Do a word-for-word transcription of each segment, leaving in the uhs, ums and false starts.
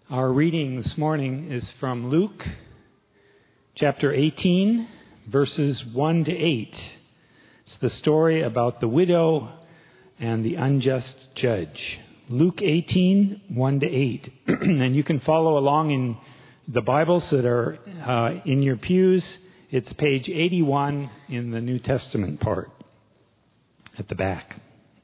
Our reading this morning is from Luke chapter eighteen, verses one to eight. It's the story about the widow and the unjust judge. Luke eighteen, one to eight. And you can follow along in the Bibles that are uh, in your pews. It's page eighty-one in the New Testament part at the back.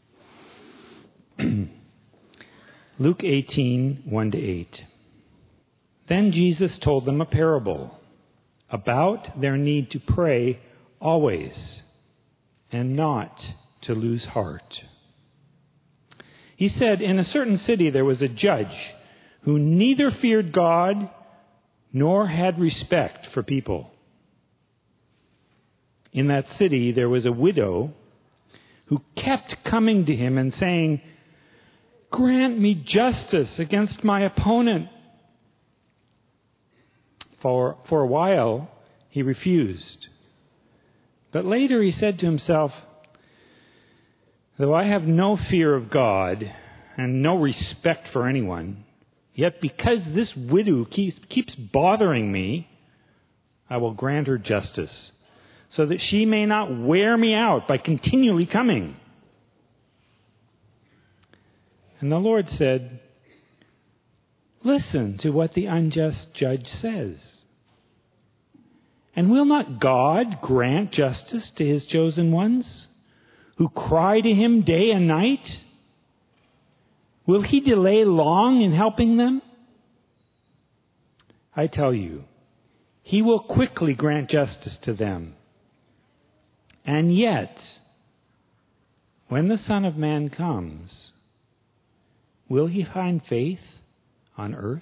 Luke eighteen, one to eight. Then Jesus told them a parable about their need to pray always and not to lose heart. He said, in a certain city there was a judge who neither feared God nor had respect for people. In that city there was a widow who kept coming to him and saying, "Grant me justice against my opponent." For, for a while, he refused. But later he said to himself, "Though I have no fear of God and no respect for anyone, yet because this widow keeps, keeps bothering me, I will grant her justice, so that she may not wear me out by continually coming." And the Lord said, "Listen to what the unjust judge says. And will not God grant justice to his chosen ones, who cry to him day and night? Will he delay long in helping them? I tell you, he will quickly grant justice to them. And yet, when the Son of Man comes, will he find faith on earth?"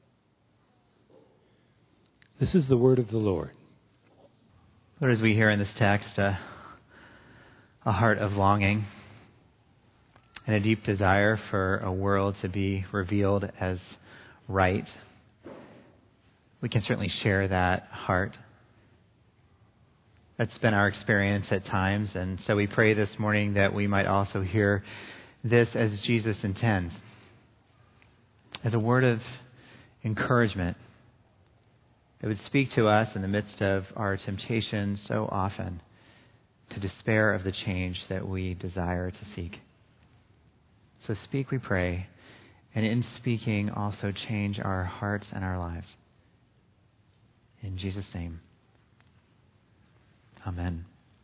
This is the word of the Lord. Lord, as we hear in this text, uh, a heart of longing and a deep desire for a world to be revealed as right, we can certainly share that heart. That's been our experience at times, and so we pray this morning that we might also hear this as Jesus intends, as a word of encouragement that would speak to us in the midst of our temptation so often to despair of the change that we desire to seek. So speak, we pray, and in speaking also change our hearts and our lives. In Jesus' name, amen.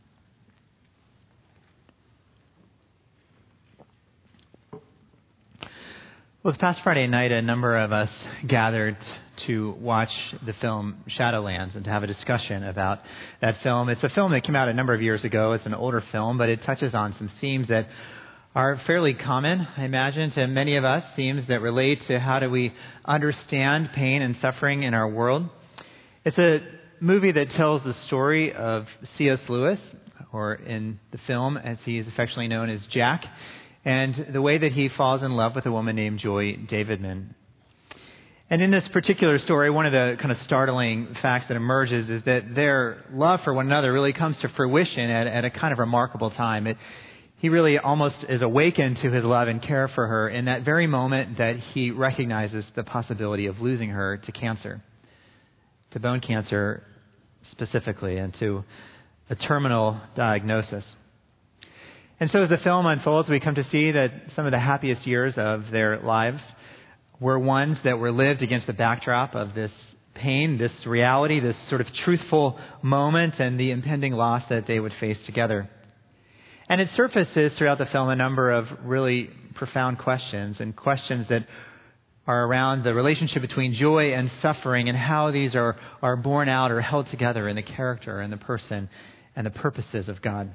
Well, this past Friday night, a number of us gathered to watch the film Shadowlands and to have a discussion about that film. It's a film that came out a number of years ago. It's an older film, but it touches on some themes that are fairly common, I imagine, to many of us, themes that relate to how do we understand pain and suffering in our world. It's a movie that tells the story of C S Lewis, or in the film, as he is affectionately known as Jack, and the way that he falls in love with a woman named Joy Davidman. And in this particular story, one of the kind of startling facts that emerges is that their love for one another really comes to fruition at, at a kind of remarkable time. It, he really almost is awakened to his love and care for her in that very moment that he recognizes the possibility of losing her to cancer, to bone cancer specifically, and to a terminal diagnosis. And so as the film unfolds, we come to see that some of the happiest years of their lives were ones that were lived against the backdrop of this pain, this reality, this sort of truthful moment, and the impending loss that they would face together. And it surfaces throughout the film a number of really profound questions, and questions that are around the relationship between joy and suffering and how these are, are borne out or held together in the character and the person and the purposes of God.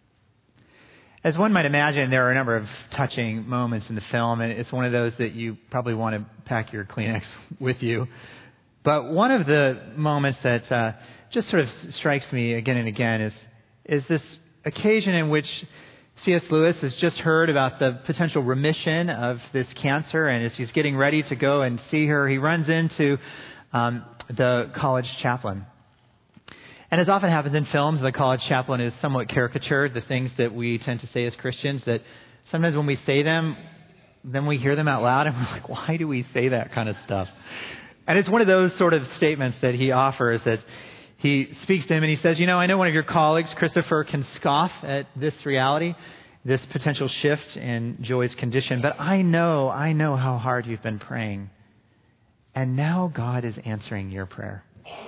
As one might imagine, there are a number of touching moments in the film, and it's one of those that you probably want to pack your Kleenex with you. But one of the moments that uh, just sort of strikes me again and again is is this occasion in which C S Lewis has just heard about the potential remission of this cancer, and as he's getting ready to go and see her, he runs into um, the college chaplain. And as often happens in films, the college chaplain is somewhat caricatured, the things that we tend to say as Christians, that sometimes when we say them, then we hear them out loud and we're like, why do we say that kind of stuff? And it's one of those sort of statements that he offers that he speaks to him and he says, you know, I know one of your colleagues, Christopher, can scoff at this reality, this potential shift in Joy's condition, but I know, I know how hard you've been praying. And now God is answering your prayer.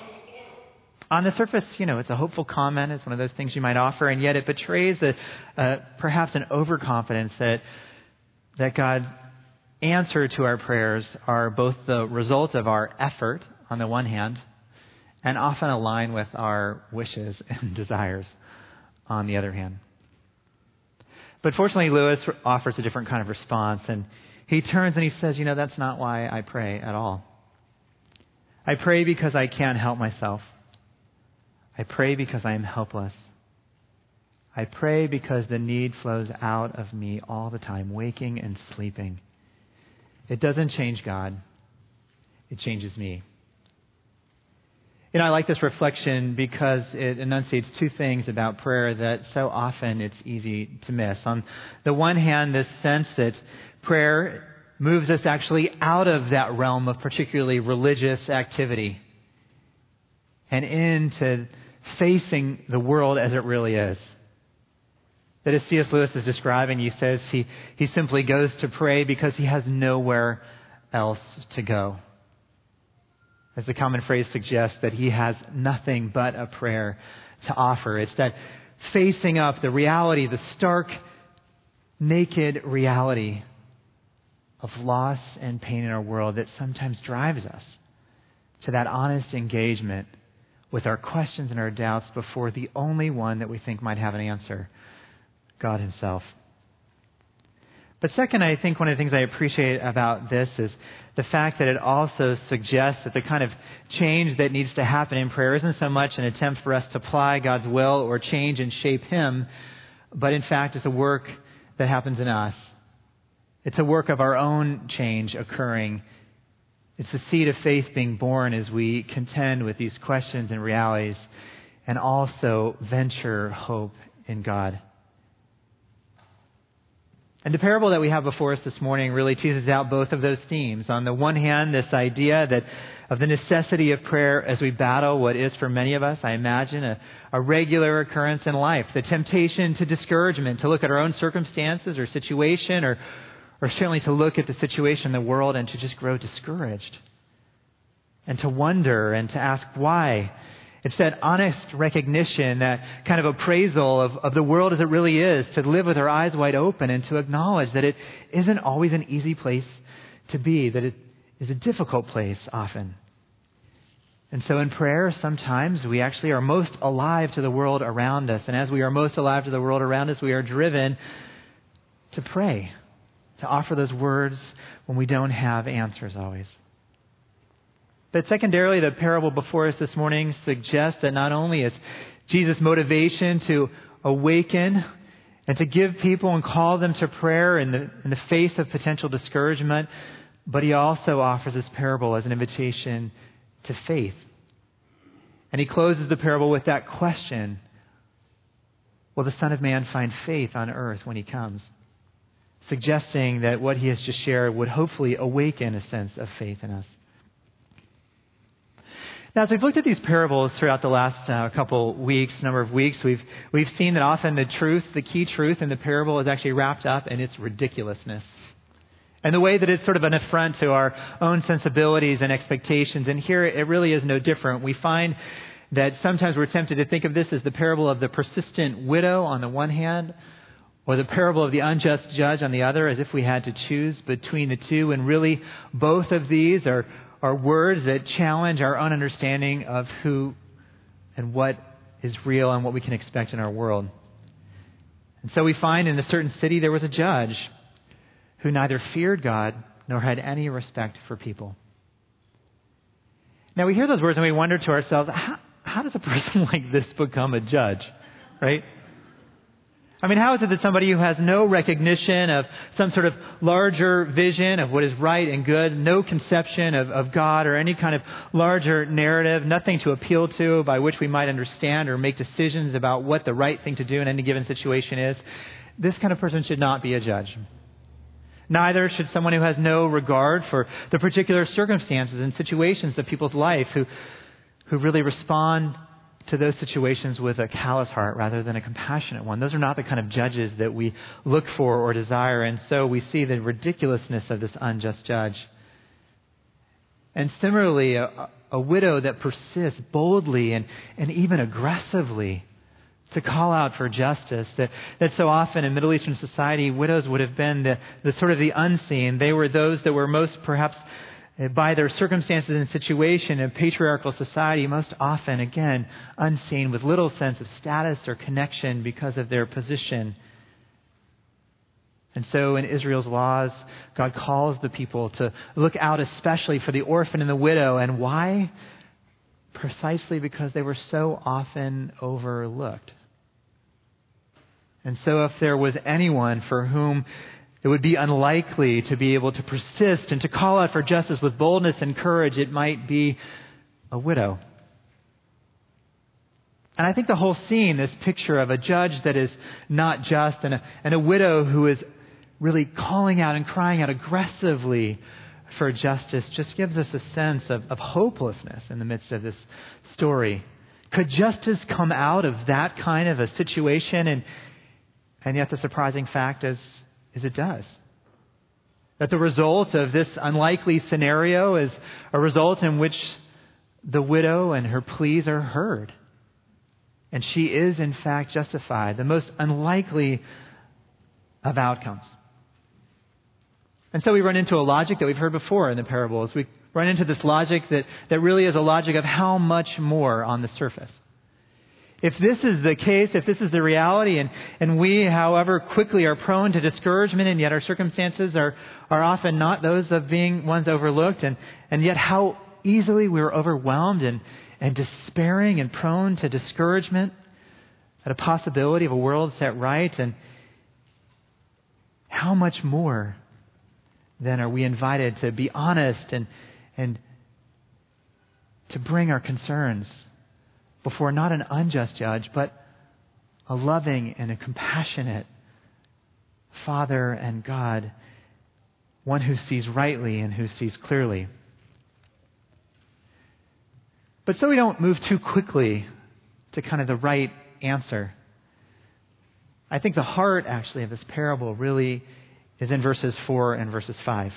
On the surface, you know, it's a hopeful comment. It's one of those things you might offer, and yet it betrays a, a, perhaps an overconfidence that that God's answer to our prayers are both the result of our effort on the one hand, and often align with our wishes and desires on the other hand. But fortunately, Lewis offers a different kind of response, and he turns and he says, you know, that's not why I pray at all. I pray because I can't help myself. I pray because I am helpless. I pray because the need flows out of me all the time, waking and sleeping. It doesn't change God. It changes me. You know, I like this reflection because it enunciates two things about prayer that so often it's easy to miss. On the one hand, this sense that prayer moves us actually out of that realm of particularly religious activity and into facing the world as it really is. That as C S Lewis is describing, he says he, he simply goes to pray because he has nowhere else to go. As the common phrase suggests, that he has nothing but a prayer to offer. It's that facing up the reality, the stark, naked reality of loss and pain in our world that sometimes drives us to that honest engagement with our questions and our doubts before the only one that we think might have an answer, God himself. But second, I think one of the things I appreciate about this is the fact that it also suggests that the kind of change that needs to happen in prayer isn't so much an attempt for us to apply God's will or change and shape him, but in fact it's a work that happens in us. It's a work of our own change occurring. It's the seed of faith being born as we contend with these questions and realities and also venture hope in God. And the parable that we have before us this morning really teases out both of those themes. On the one hand, this idea that of the necessity of prayer as we battle what is for many of us, I imagine, a, a regular occurrence in life. The temptation to discouragement, to look at our own circumstances or situation or Or certainly to look at the situation in the world and to just grow discouraged. And to wonder and to ask why. It's that honest recognition, that kind of appraisal of, of the world as it really is, to live with our eyes wide open and to acknowledge that it isn't always an easy place to be, that it is a difficult place often. And so in prayer, sometimes we actually are most alive to the world around us. And as we are most alive to the world around us, we are driven to pray, to offer those words when we don't have answers always. But secondarily, the parable before us this morning suggests that not only is Jesus' motivation to awaken and to give people and call them to prayer in the, in the face of potential discouragement, but he also offers this parable as an invitation to faith. And he closes the parable with that question: will the Son of Man find faith on earth when he comes? Suggesting that what he has just shared would hopefully awaken a sense of faith in us. Now, as we've looked at these parables throughout the last uh, couple weeks, number of weeks, we've we've seen that often the truth, the key truth in the parable is actually wrapped up in its ridiculousness. And the way that it's sort of an affront to our own sensibilities and expectations. And here it really is no different. We find that sometimes we're tempted to think of this as the parable of the persistent widow on the one hand, or the parable of the unjust judge on the other, as if we had to choose between the two. And really, both of these are, are words that challenge our own understanding of who and what is real and what we can expect in our world. And so we find in a certain city there was a judge who neither feared God nor had any respect for people. Now we hear those words and we wonder to ourselves, how, how does a person like this become a judge, right? I mean, how is it that somebody who has no recognition of some sort of larger vision of what is right and good, no conception of, of God or any kind of larger narrative, nothing to appeal to by which we might understand or make decisions about what the right thing to do in any given situation is, this kind of person should not be a judge. Neither should someone who has no regard for the particular circumstances and situations of people's life, who, who really respond to those situations with a callous heart rather than a compassionate one. Those are not the kind of judges that we look for or desire. And so we see the ridiculousness of this unjust judge. And similarly, a, a widow that persists boldly and, and even aggressively to call out for justice, that, that so often in Middle Eastern society, widows would have been the, the sort of the unseen. They were those that were most perhaps by their circumstances and situation in patriarchal society, most often, again, unseen, with little sense of status or connection because of their position. And so in Israel's laws, God calls the people to look out especially for the orphan and the widow. And why? Precisely because they were so often overlooked. And so if there was anyone for whom it would be unlikely to be able to persist and to call out for justice with boldness and courage, it might be a widow. And I think the whole scene, this picture of a judge that is not just and a, and a widow who is really calling out and crying out aggressively for justice, just gives us a sense of, of hopelessness in the midst of this story. Could justice come out of that kind of a situation? And and yet the surprising fact is, is it does. That the result of this unlikely scenario is a result in which the widow and her pleas are heard. And she is, in fact, justified. The most unlikely of outcomes. And so we run into a logic that we've heard before in the parables. We run into this logic that, that really is a logic of how much more on the surface. If this is the case, if this is the reality, and, and we, however quickly, are prone to discouragement, and yet our circumstances are, are often not those of being ones overlooked, and, and yet how easily we're overwhelmed and, and despairing and prone to discouragement at a possibility of a world set right, and how much more then are we invited to be honest and and to bring our concerns before not an unjust judge, but a loving and a compassionate Father and God, one who sees rightly and who sees clearly. But so we don't move too quickly to kind of the right answer. I think the heart, actually, of this parable really is in verses four and verses five.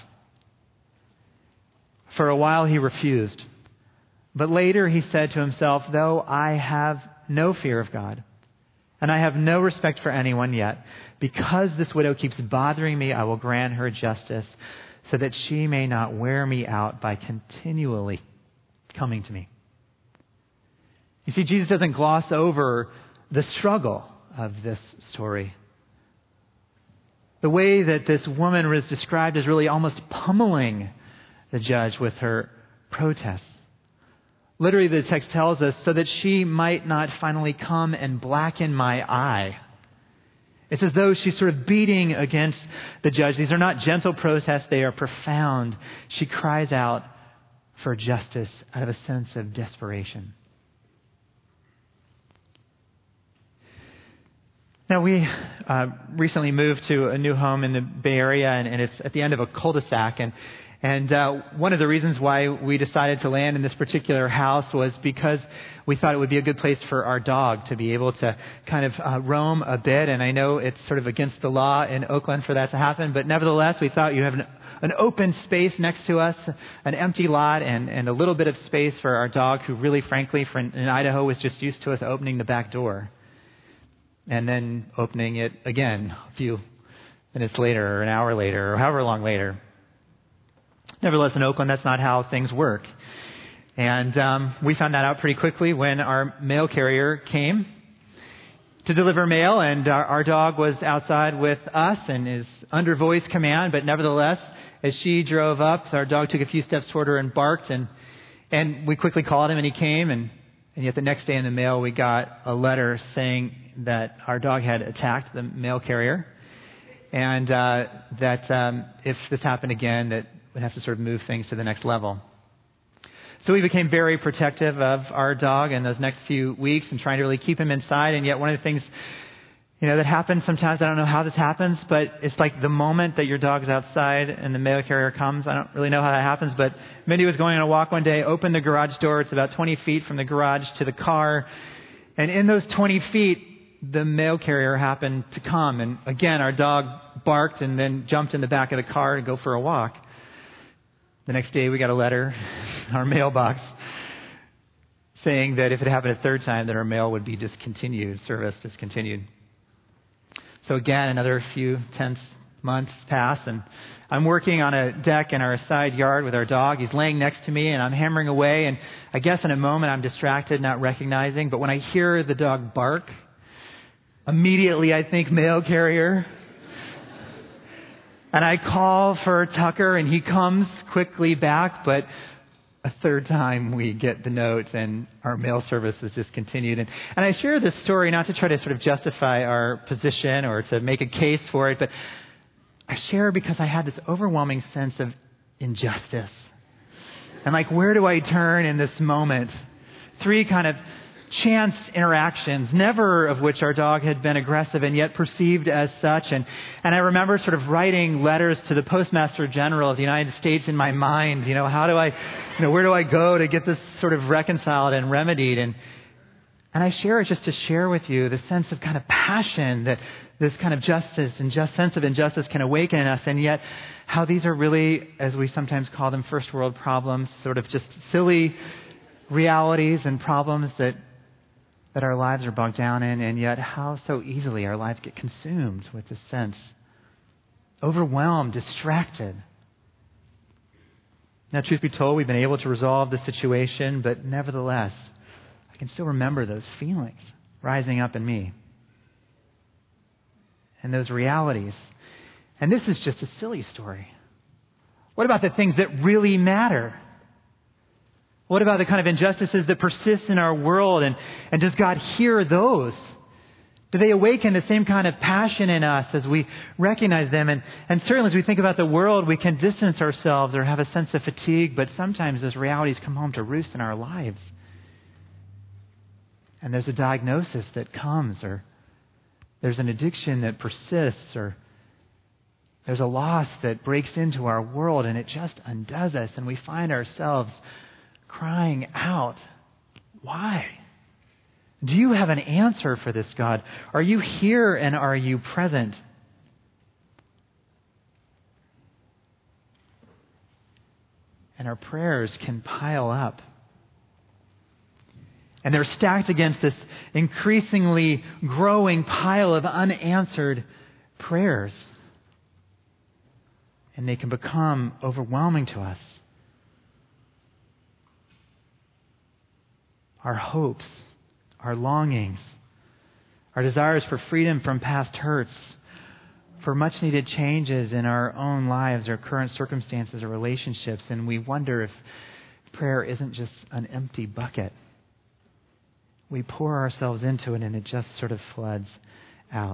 For a while he refused, but later he said to himself, though I have no fear of God, and I have no respect for anyone yet, because this widow keeps bothering me, I will grant her justice, so that she may not wear me out by continually coming to me. You see, Jesus doesn't gloss over the struggle of this story. The way that this woman was described as really almost pummeling the judge with her protests. Literally, the text tells us, so that she might not finally come and blacken my eye. It's as though she's sort of beating against the judge. These are not gentle protests, they are profound. She cries out for justice out of a sense of desperation. Now, we uh, recently moved to a new home in the Bay Area, and, and it's at the end of a cul-de-sac. And, and uh, one of the reasons why we decided to land in this particular house was because we thought it would be a good place for our dog to be able to kind of uh, roam a bit. And I know it's sort of against the law in Oakland for that to happen, but nevertheless, we thought you have an, an open space next to us, an empty lot, and, and a little bit of space for our dog, who really, frankly, for in, in Idaho was just used to us opening the back door and then opening it again a few minutes later or an hour later or however long later. Nevertheless, in Oakland, that's not how things work. And um, we found that out pretty quickly when our mail carrier came to deliver mail, and our, our dog was outside with us and is under voice command. But nevertheless, as she drove up, our dog took a few steps toward her and barked, and and we quickly called him, and he came. And, and yet the next day in the mail, we got a letter saying that our dog had attacked the mail carrier, and uh, that um, if this happened again, that we'd have to sort of move things to the next level. So we became very protective of our dog in those next few weeks and trying to really keep him inside. And yet one of the things You know, that happens sometimes. I don't know how this happens, but it's like the moment that your dog's outside and the mail carrier comes. I don't really know how that happens, but Mindy was going on a walk one day, opened the garage door. It's about twenty feet from the garage to the car. And in those twenty feet, the mail carrier happened to come. And again, our dog barked and then jumped in the back of the car to go for a walk. The next day, we got a letter in our mailbox saying that if it happened a third time, that our mail would be discontinued, service discontinued. So again, another few tense months pass, and I'm working on a deck in our side yard with our dog. He's laying next to me, and I'm hammering away, and I guess in a moment I'm distracted, not recognizing, but when I hear the dog bark, immediately I think mail carrier. And I call for Tucker, and he comes quickly back, but a third time we get the note and our mail service is discontinued. And, and I share this story not to try to sort of justify our position or to make a case for it, but I share because I had this overwhelming sense of injustice. And like, where do I turn in this moment? Three kind of chance interactions, never of which our dog had been aggressive and yet perceived as such. And, and I remember sort of writing letters to the Postmaster General of the United States in my mind. You know, how do I, you know, where do I go to get this sort of reconciled and remedied? And, and I share it just to share with you the sense of kind of passion that this kind of justice and just sense of injustice can awaken in us. And yet how these are really, as we sometimes call them, first world problems, sort of just silly realities and problems that that our lives are bogged down in, and yet how so easily our lives get consumed with this sense. Overwhelmed, distracted. Now, truth be told, we've been able to resolve the situation, but nevertheless, I can still remember those feelings rising up in me. And those realities. And this is just a silly story. What about the things that really matter? What about the kind of injustices that persist in our world? And, and does God hear those? Do they awaken the same kind of passion in us as we recognize them? And, and certainly as we think about the world, we can distance ourselves or have a sense of fatigue, but sometimes those realities come home to roost in our lives. And there's a diagnosis that comes, or there's an addiction that persists, or there's a loss that breaks into our world and it just undoes us, and we find ourselves crying out, why? Do you have an answer for this, God? Are you here and are you present? And our prayers can pile up. And they're stacked against this increasingly growing pile of unanswered prayers. And they can become overwhelming to us. Our hopes, our longings, our desires for freedom from past hurts, for much needed changes in our own lives, our current circumstances or relationships, and we wonder if prayer isn't just an empty bucket. We pour ourselves into it and it just sort of floods out.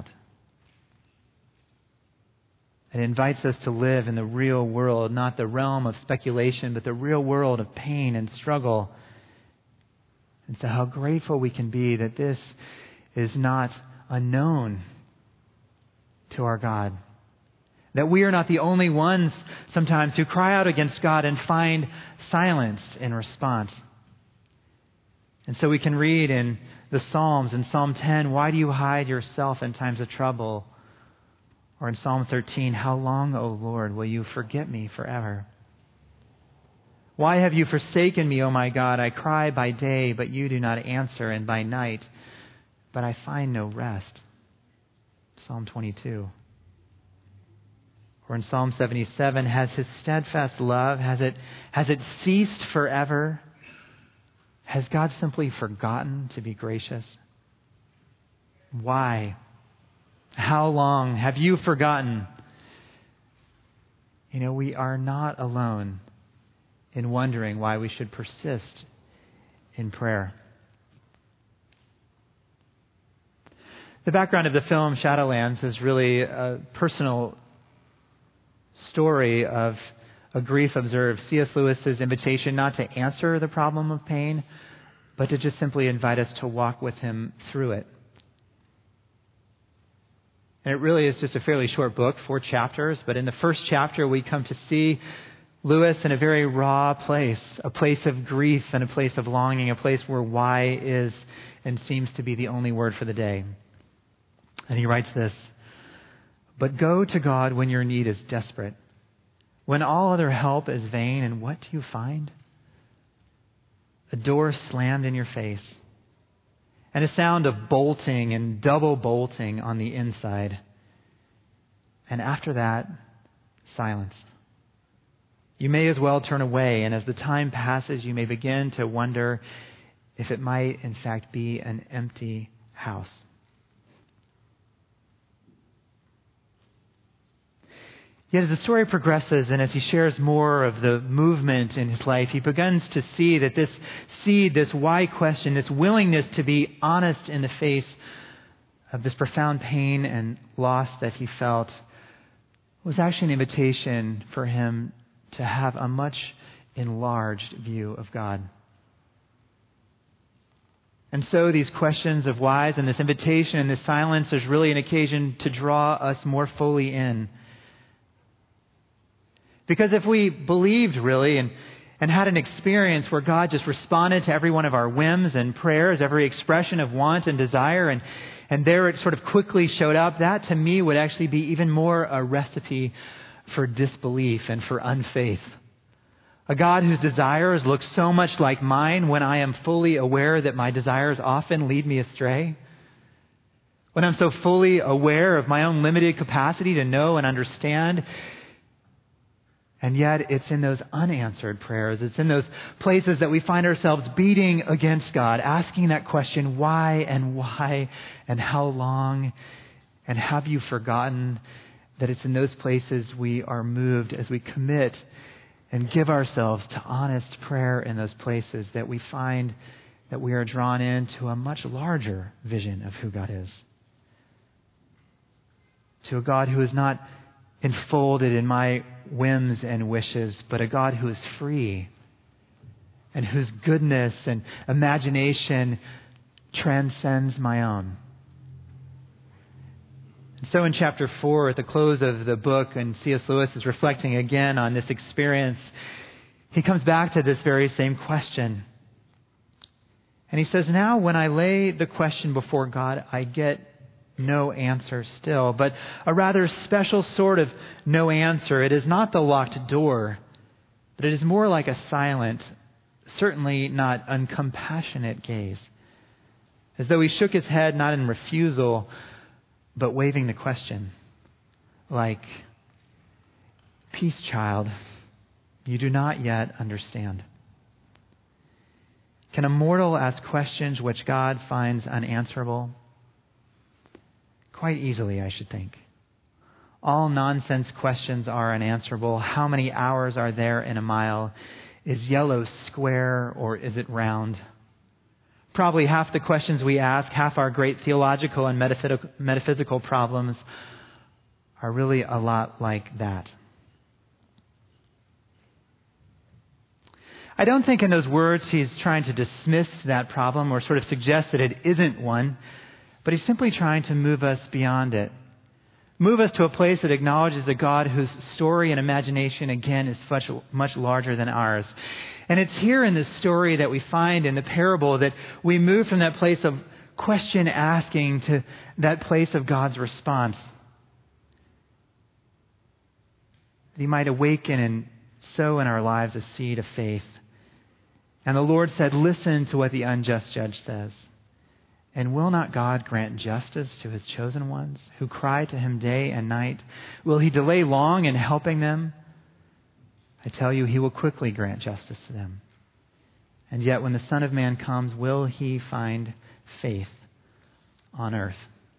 It invites us to live in the real world, not the realm of speculation, but the real world of pain and struggle. And so how grateful we can be that this is not unknown to our God. That we are not the only ones sometimes who cry out against God and find silence in response. And so we can read in the Psalms, in Psalm ten, why do you hide yourself in times of trouble? Or in Psalm thirteen, how long, O Lord, will you forget me forever? Why have you forsaken me, O my God? I cry by day, but you do not answer, and by night, but I find no rest. Psalm twenty-two. Or in Psalm seventy-seven, has his steadfast love, has it, has it ceased forever? Has God simply forgotten to be gracious? Why? How long have you forgotten? You know, we are not alone in wondering why we should persist in prayer. The background of the film Shadowlands is really a personal story of a grief observed. C S Lewis's invitation not to answer the problem of pain, but to just simply invite us to walk with him through it. And it really is just a fairly short book, four chapters. But in the first chapter, we come to see Lewis in a very raw place, a place of grief and a place of longing, a place where why is and seems to be the only word for the day. And he writes this: "But go to God when your need is desperate, when all other help is vain, and what do you find? A door slammed in your face, and a sound of bolting and double bolting on the inside. And after that, silence. You may as well turn away, and as the time passes, you may begin to wonder if it might, in fact, be an empty house." Yet as the story progresses and as he shares more of the movement in his life, he begins to see that this seed, this why question, this willingness to be honest in the face of this profound pain and loss that he felt was actually an invitation for him to have a much enlarged view of God. And so these questions of whys and this invitation and this silence is really an occasion to draw us more fully in. Because if we believed really and, and had an experience where God just responded to every one of our whims and prayers, every expression of want and desire, and, and there it sort of quickly showed up, that to me would actually be even more a recipe for disbelief and for unfaith. A God whose desires look so much like mine when I am fully aware that my desires often lead me astray. When I'm so fully aware of my own limited capacity to know and understand. And yet it's in those unanswered prayers, it's in those places that we find ourselves beating against God, asking that question, why and why and how long, and have you forgotten, that it's in those places we are moved as we commit and give ourselves to honest prayer in those places that we find that we are drawn into a much larger vision of who God is. To a God who is not enfolded in my whims and wishes, but a God who is free and whose goodness and imagination transcends my own. And so in chapter four, at the close of the book, and C S Lewis is reflecting again on this experience, he comes back to this very same question. And he says, now when I lay the question before God, I get no answer still, but a rather special sort of no answer. It is not the locked door, but it is more like a silent, certainly not uncompassionate gaze, as though he shook his head not in refusal, but waving the question, like, peace, child, you do not yet understand. Can a mortal ask questions which God finds unanswerable? Quite easily, I should think. All nonsense questions are unanswerable. How many hours are there in a mile? Is yellow square or is it round? Probably half the questions we ask, half our great theological and metaphysical, metaphysical problems are really a lot like that. I don't think in those words he's trying to dismiss that problem or sort of suggest that it isn't one. But he's simply trying to move us beyond it. Move us to a place that acknowledges a God whose story and imagination, again, is much, much larger than ours. And it's here in this story that we find in the parable that we move from that place of question asking to that place of God's response. That He might awaken and sow in our lives a seed of faith. And the Lord said, listen to what the unjust judge says. And will not God grant justice to His chosen ones who cry to Him day and night? Will He delay long in helping them? I tell you, He will quickly grant justice to them. And yet when the Son of Man comes, will He find faith on earth?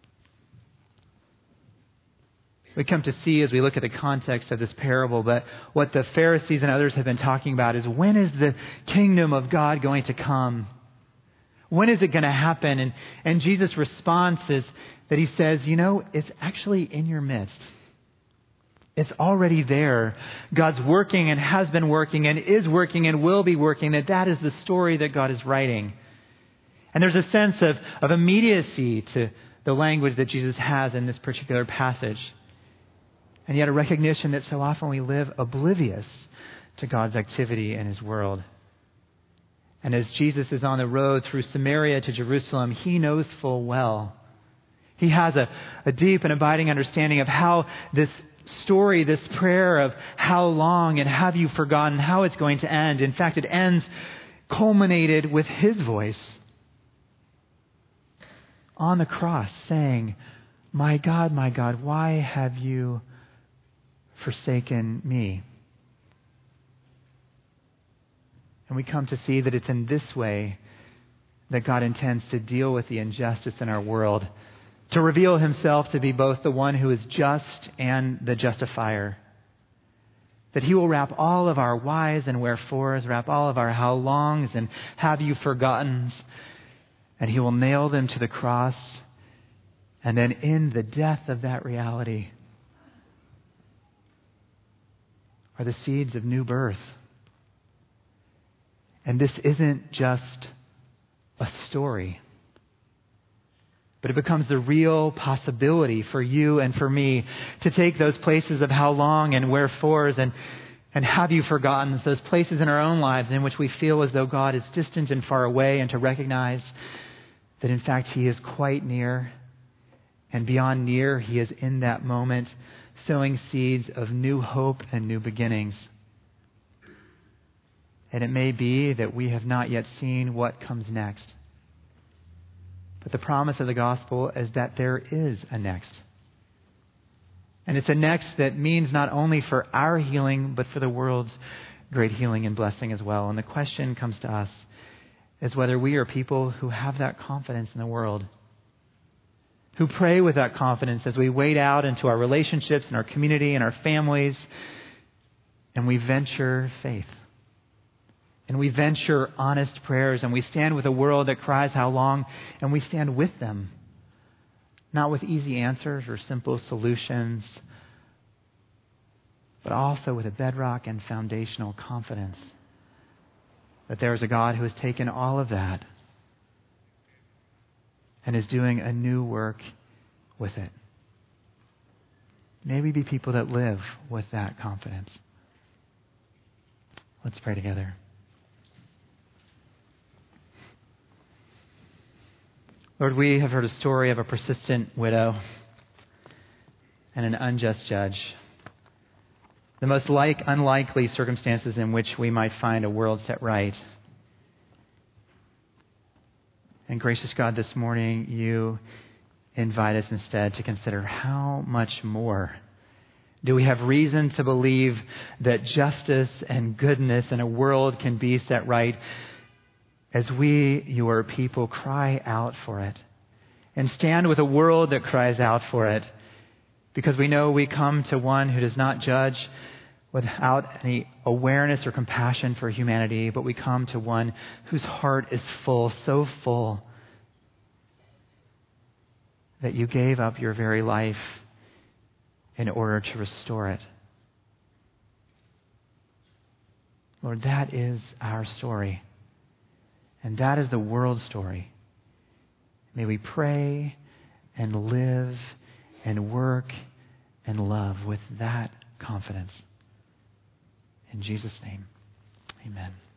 We come to see as we look at the context of this parable, but what the Pharisees and others have been talking about is, when is the kingdom of God going to come? When is it going to happen? And, and Jesus' response is that He says, you know, it's actually in your midst. It's already there. God's working and has been working and is working and will be working. That that is the story that God is writing. And there's a sense of, of immediacy to the language that Jesus has in this particular passage. And yet a recognition that so often we live oblivious to God's activity in His world. And as Jesus is on the road through Samaria to Jerusalem, He knows full well. He has a, a deep and abiding understanding of how this story, this prayer of how long and have you forgotten, how it's going to end. In fact, it ends culminated with His voice on the cross saying, "My God, my God, why have you forsaken me?" And we come to see that it's in this way that God intends to deal with the injustice in our world, to reveal Himself to be both the one who is just and the justifier. That He will wrap all of our whys and wherefores, wrap all of our how longs and have you forgotten, and He will nail them to the cross. And then in the death of that reality are the seeds of new birth. And this isn't just a story, but it becomes the real possibility for you and for me to take those places of how long and wherefores and, and have you forgotten, those places in our own lives in which we feel as though God is distant and far away, and to recognize that in fact He is quite near, and beyond near, He is in that moment sowing seeds of new hope and new beginnings. And it may be that we have not yet seen what comes next. But the promise of the gospel is that there is a next. And it's a next that means not only for our healing, but for the world's great healing and blessing as well. And the question comes to us is whether we are people who have that confidence in the world, who pray with that confidence as we wade out into our relationships and our community and our families, and we venture faith. And we venture honest prayers, and we stand with a world that cries, "How long?" And we stand with them, not with easy answers or simple solutions, but also with a bedrock and foundational confidence that there is a God who has taken all of that and is doing a new work with it. May we be people that live with that confidence. Let's pray together. Lord, we have heard a story of a persistent widow and an unjust judge. The most like unlikely circumstances in which we might find a world set right. And gracious God, this morning you invite us instead to consider how much more do we have reason to believe that justice and goodness in a world can be set right as we, your people, cry out for it and stand with a world that cries out for it, because we know we come to one who does not judge without any awareness or compassion for humanity, but we come to one whose heart is full, so full, that you gave up your very life in order to restore it. Lord, that is our story. And that is the world's story. May we pray and live and work and love with that confidence. In Jesus' name, amen.